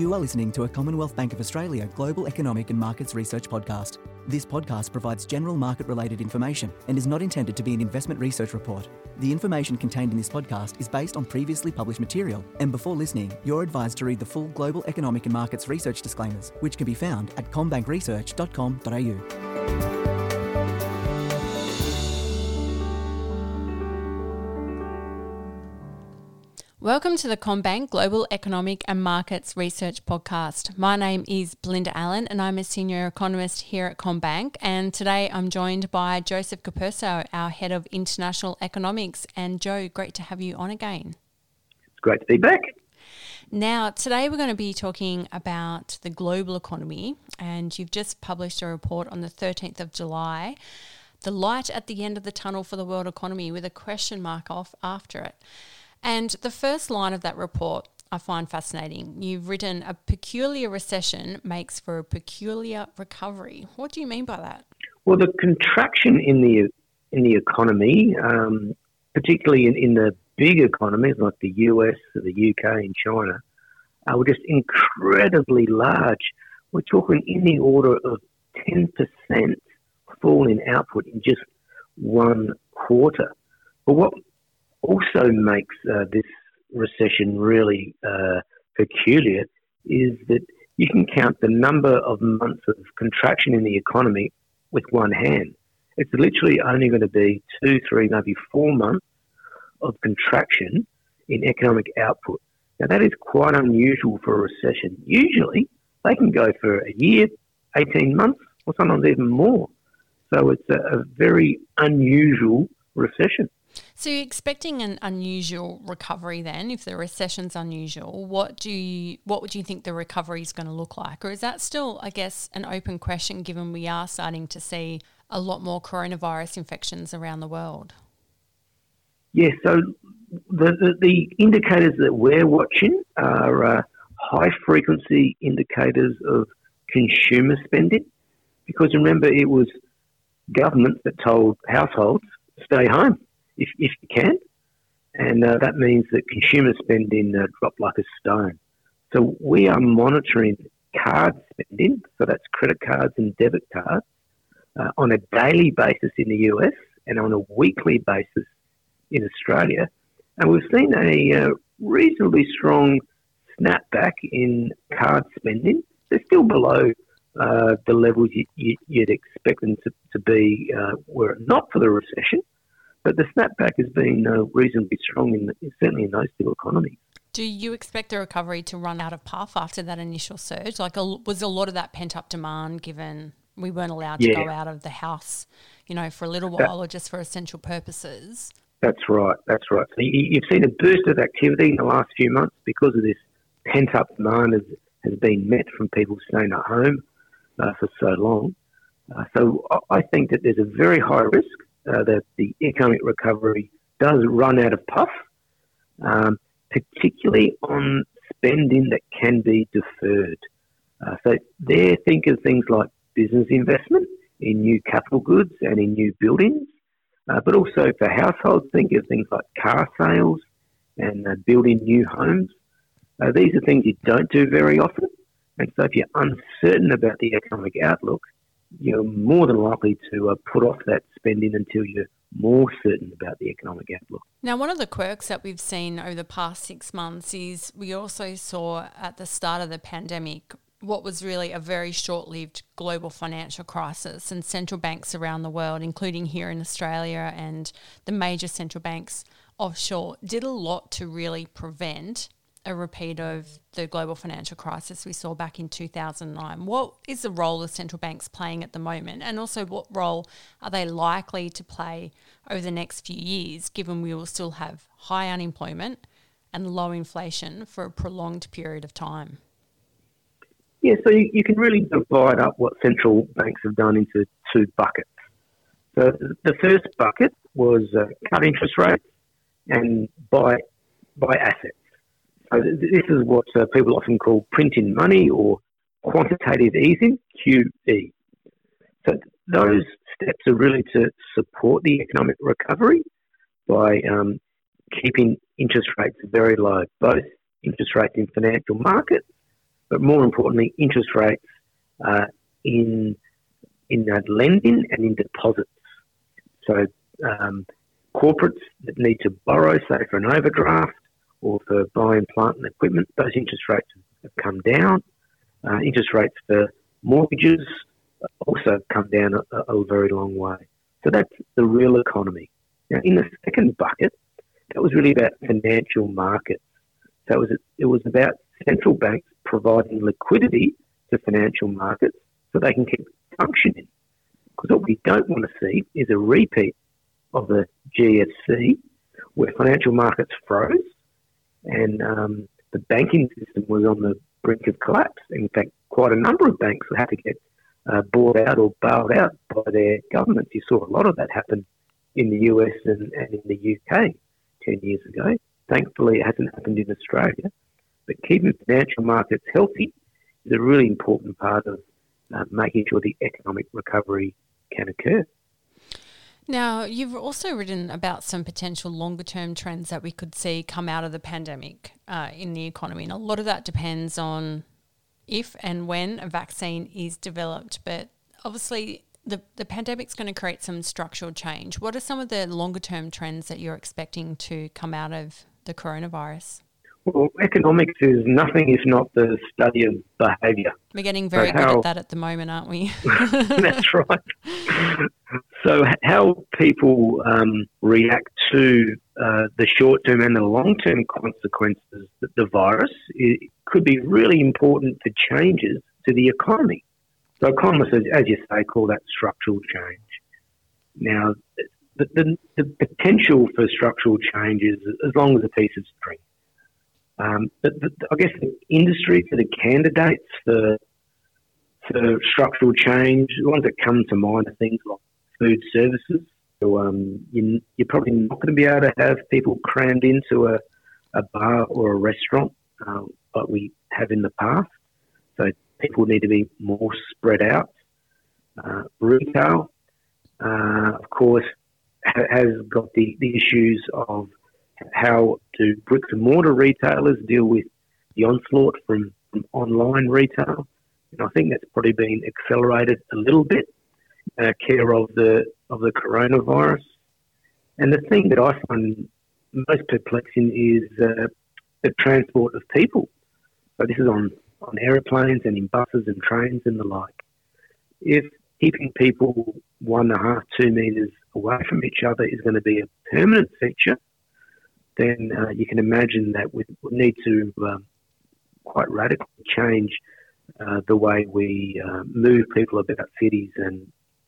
You are listening to a Commonwealth Bank of Australia Global Economic and Markets Research podcast. This podcast provides general market-related information and is not intended to be an investment research report. The information contained in this podcast is based on previously published material, and before listening, you're advised to read the full Global Economic and Markets Research disclaimers, which can be found at commbankresearch.com.au. Welcome to the CommBank Global Economic and Markets Research Podcast. My name is Belinda Allen and I'm a Senior Economist here at CommBank, and today I'm joined by Joseph Capurso, our Head of International Economics. And Joe, great to have you on again. It's great to be back. Now, today we're going to be talking about the global economy, and you've just published a report on the 13th of July, The Light at the End of the Tunnel for the World Economy, with a question mark off after it. And the first line of that report I find fascinating. You've written, "A peculiar recession makes for a peculiar recovery." What do you mean by that? Well, the contraction in the economy, particularly in the big economies like the US, the UK and China, were just incredibly large. We're talking in the order of 10% fall in output in just one quarter. But what also makes this recession really peculiar is that you can count the number of months of contraction in the economy with one hand. It's literally only going to be 2, 3, maybe 4 months of contraction in economic output. Now, that is quite unusual for a recession. Usually, they can go for a year, 18 months, or sometimes even more. So it's a very unusual recession. So you're expecting an unusual recovery then? If the recession's unusual, what would you think the recovery is going to look like? Or is that still, I guess, an open question, given we are starting to see a lot more coronavirus infections around the world? Yeah, so the indicators that we're watching are high-frequency indicators of consumer spending, because remember, it was governments that told households, stay home if you can, and that means that consumer spending dropped like a stone. So we are monitoring card spending, so that's credit cards and debit cards, on a daily basis in the US and on a weekly basis in Australia, and we've seen a reasonably strong snapback in card spending. They're still below the levels you'd expect them to be were it not for the recession. But the snapback has been reasonably strong, certainly in those two economies. Do you expect the recovery to run out of puff after that initial surge? Was a lot of that pent-up demand, given we weren't allowed to go out of the house, for a little while or just for essential purposes? That's right. So you've seen a burst of activity in the last few months because of this pent-up demand has been met from people staying at home for so long. So I think that there's a very high risk that the economic recovery does run out of puff, particularly on spending that can be deferred. So there, think of things like business investment in new capital goods and in new buildings, but also for households, think of things like car sales and building new homes. These are things you don't do very often, and so if you're uncertain about the economic outlook, you're more than likely to put off that spending until you're more certain about the economic outlook. Now, one of the quirks that we've seen over the past 6 months is we also saw at the start of the pandemic what was really a very short-lived global financial crisis, and central banks around the world, including here in Australia and the major central banks offshore, did a lot to really prevent a repeat of the global financial crisis we saw back in 2009. What is the role of central banks playing at the moment? And also, what role are they likely to play over the next few years, given we will still have high unemployment and low inflation for a prolonged period of time? Yeah, so you can really divide up what central banks have done into two buckets. So the first bucket was cut interest rates and buy assets. So this is what people often call printing money or quantitative easing, QE. So those steps are really to support the economic recovery by keeping interest rates very low, both interest rates in financial markets, but more importantly, interest rates in lending and in deposits. So corporates that need to borrow, say for an overdraft or for buying plant and equipment, those interest rates have come down. Interest rates for mortgages also come down a very long way. So that's the real economy. Now, in the second bucket, that was really about financial markets. So it was about central banks providing liquidity to financial markets so they can keep functioning. Because what we don't want to see is a repeat of the GFC, where financial markets froze and the banking system was on the brink of collapse. In fact, quite a number of banks had to get bought out or bailed out by their governments. You saw a lot of that happen in the US and in the UK 10 years ago. Thankfully, it hasn't happened in Australia. But keeping financial markets healthy is a really important part of making sure the economic recovery can occur. Now, you've also written about some potential longer-term trends that we could see come out of the pandemic in the economy. And a lot of that depends on if and when a vaccine is developed. But obviously, the pandemic's going to create some structural change. What are some of the longer-term trends that you're expecting to come out of the coronavirus? Well, economics is nothing if not the study of behaviour. We're getting very good at that at the moment, aren't we? That's right. So how people react to the short-term and the long-term consequences of the virus could be really important for changes to the economy. So economists, as you say, call that structural change. Now, the potential for structural change is as long as a piece of string. But I guess the industry for the candidates for structural change, the ones that come to mind are things like food services. So you're probably not going to be able to have people crammed into a bar or a restaurant like we have in the past. So people need to be more spread out. Retail, of course, has got the issues of how do bricks and mortar retailers deal with the onslaught from online retail. And I think that's probably been accelerated a little bit, care of the coronavirus. And the thing that I find most perplexing is the transport of people. So this is on aeroplanes and in buses and trains and the like. If keeping people 1.5, 2 metres away from each other is going to be a permanent feature, then you can imagine that we need to quite radically change the way we move people about cities and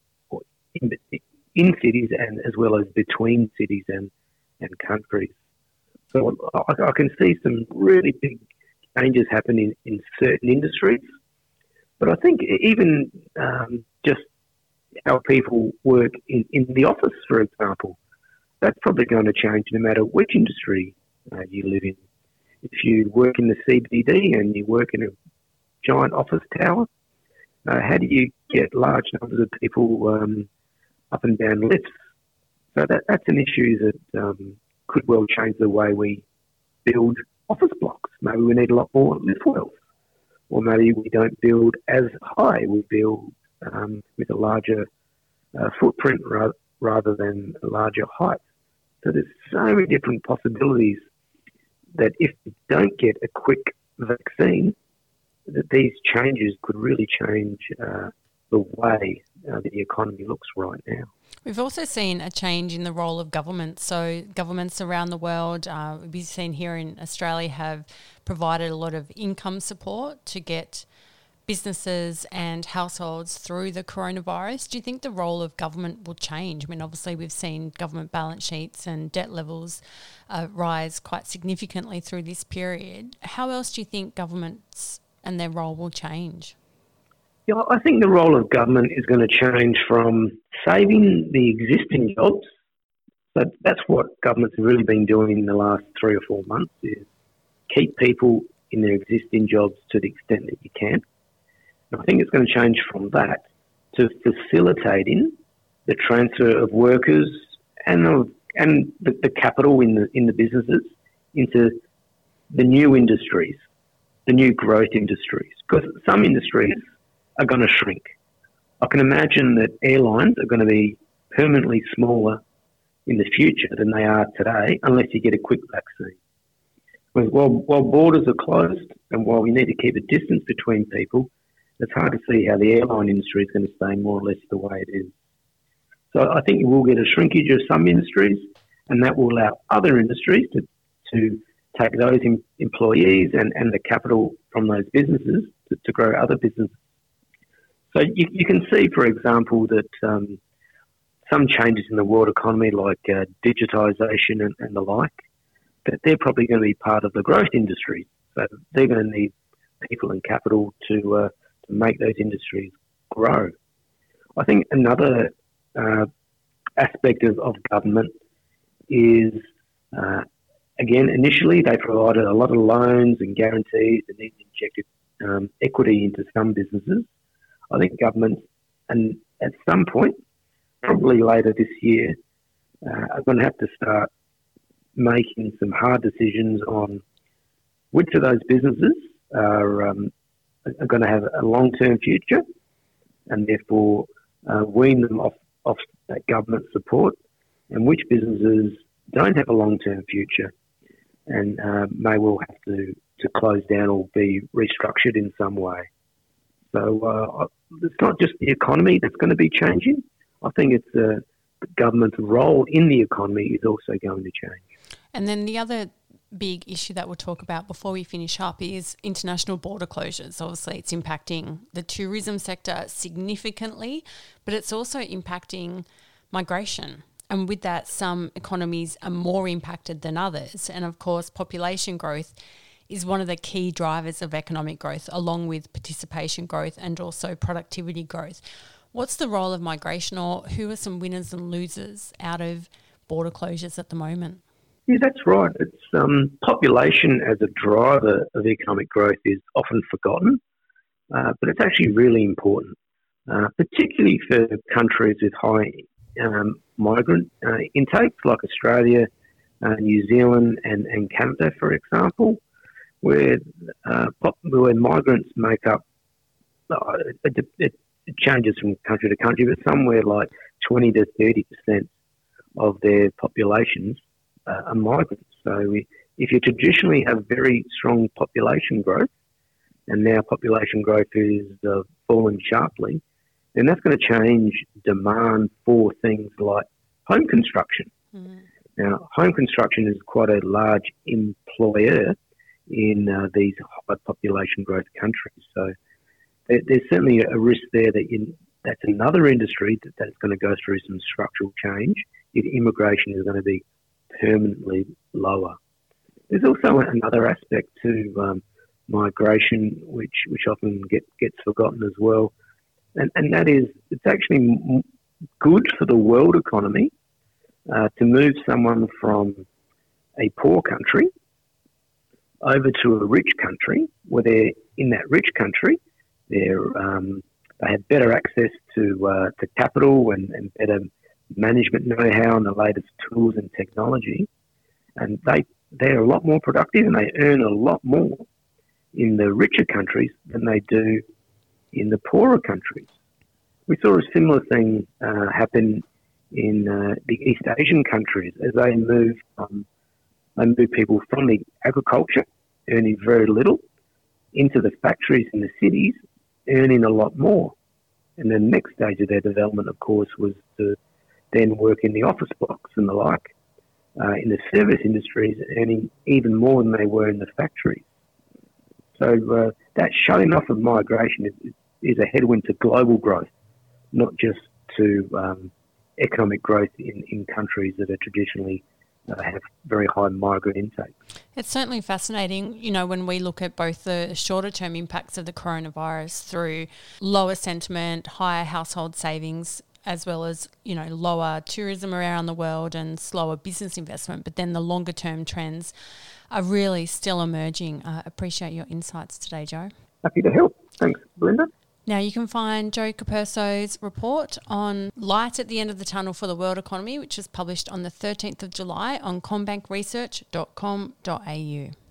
in cities and as well as between cities and countries. So I can see some really big changes happening in certain industries, but I think even just how people work in the office, for example, that's probably going to change no matter which industry you live in. If you work in the CBD and you work in a giant office tower, how do you get large numbers of people up and down lifts? So that's an issue that could well change the way we build office blocks. Maybe we need a lot more lift wells, or maybe we don't build as high. We build with a larger footprint rather than a larger height. So there's so many different possibilities that if we don't get a quick vaccine, that these changes could really change the way the economy looks right now. We've also seen a change in the role of government. So governments around the world, we've seen here in Australia, have provided a lot of income support to get businesses and households through the coronavirus. Do you think the role of government will change? I mean, obviously we've seen government balance sheets and debt levels rise quite significantly through this period. How else do you think governments and their role will change? Yeah, I think the role of government is going to change from saving the existing jobs. So that's what governments have really been doing in the last 3 or 4 months, is keep people in their existing jobs to the extent that you can. And I think it's going to change from that to facilitating the transfer of workers and the capital in the businesses into the new industries. the new growth industries, because some industries are going to shrink. I can imagine that airlines are going to be permanently smaller in the future than they are today, unless you get a quick vaccine. While borders are closed and while we need to keep a distance between people, it's hard to see how the airline industry is going to stay more or less the way it is. So I think you will get a shrinkage of some industries, and that will allow other industries to take those employees and the capital from those businesses to grow other businesses. So you can see, for example, that some changes in the world economy, like digitisation and the like, that they're probably going to be part of the growth industry. So they're going to need people and capital to make those industries grow. I think another aspect of government is, again, initially they provided a lot of loans and guarantees and then injected equity into some businesses. I think governments, and at some point, probably later this year, are going to have to start making some hard decisions on which of those businesses are going to have a long-term future, and therefore wean them off that government support, and which businesses don't have a long-term future and may well have to close down or be restructured in some way. So it's not just the economy that's going to be changing. I think it's the government's role in the economy is also going to change. And then the other big issue that we'll talk about before we finish up is international border closures. Obviously, it's impacting the tourism sector significantly, but it's also impacting migration. And with that, some economies are more impacted than others. And of course, population growth is one of the key drivers of economic growth, along with participation growth and also productivity growth. What's the role of migration, or who are some winners and losers out of border closures at the moment? Yeah, that's right. It's population as a driver of economic growth is often forgotten, but it's actually really important, particularly for countries with high migrant intakes like Australia, New Zealand and Canada, for example, where migrants make up, it changes from country to country, but somewhere like 20 to 30% of their populations are migrants. So if you traditionally have very strong population growth, and now population growth is fallen sharply, then that's going to change demand for things like home construction. Mm. Now, home construction is quite a large employer in these high population growth countries. So there's certainly a risk there that's another industry that's going to go through some structural change if immigration is going to be permanently lower. There's also another aspect to migration which often gets forgotten as well, and that is it's actually good for the world economy to move someone from a poor country over to a rich country, where they're in that rich country, they have better access to capital and better management know-how and the latest tools and technology, and they're a lot more productive and they earn a lot more in the richer countries than they do in the poorer countries. We saw a similar thing happen in the East Asian countries as they move people from the agriculture, earning very little, into the factories in the cities, earning a lot more. And the next stage of their development, of course, was to then work in the office blocks and the like, in the service industries, earning even more than they were in the factories. So that shutting off of migration is a headwind to global growth, not just to economic growth in countries that are traditionally have very high migrant intake. It's certainly fascinating, when we look at both the shorter term impacts of the coronavirus through lower sentiment, higher household savings, as well as, lower tourism around the world and slower business investment. But then the longer term trends are really still emerging. Appreciate your insights today, Joe. Happy to help. Thanks, Belinda. Now, you can find Joe Capurso's report on Light at the End of the Tunnel for the World Economy, which is published on the 13th of July on commbankresearch.com.au.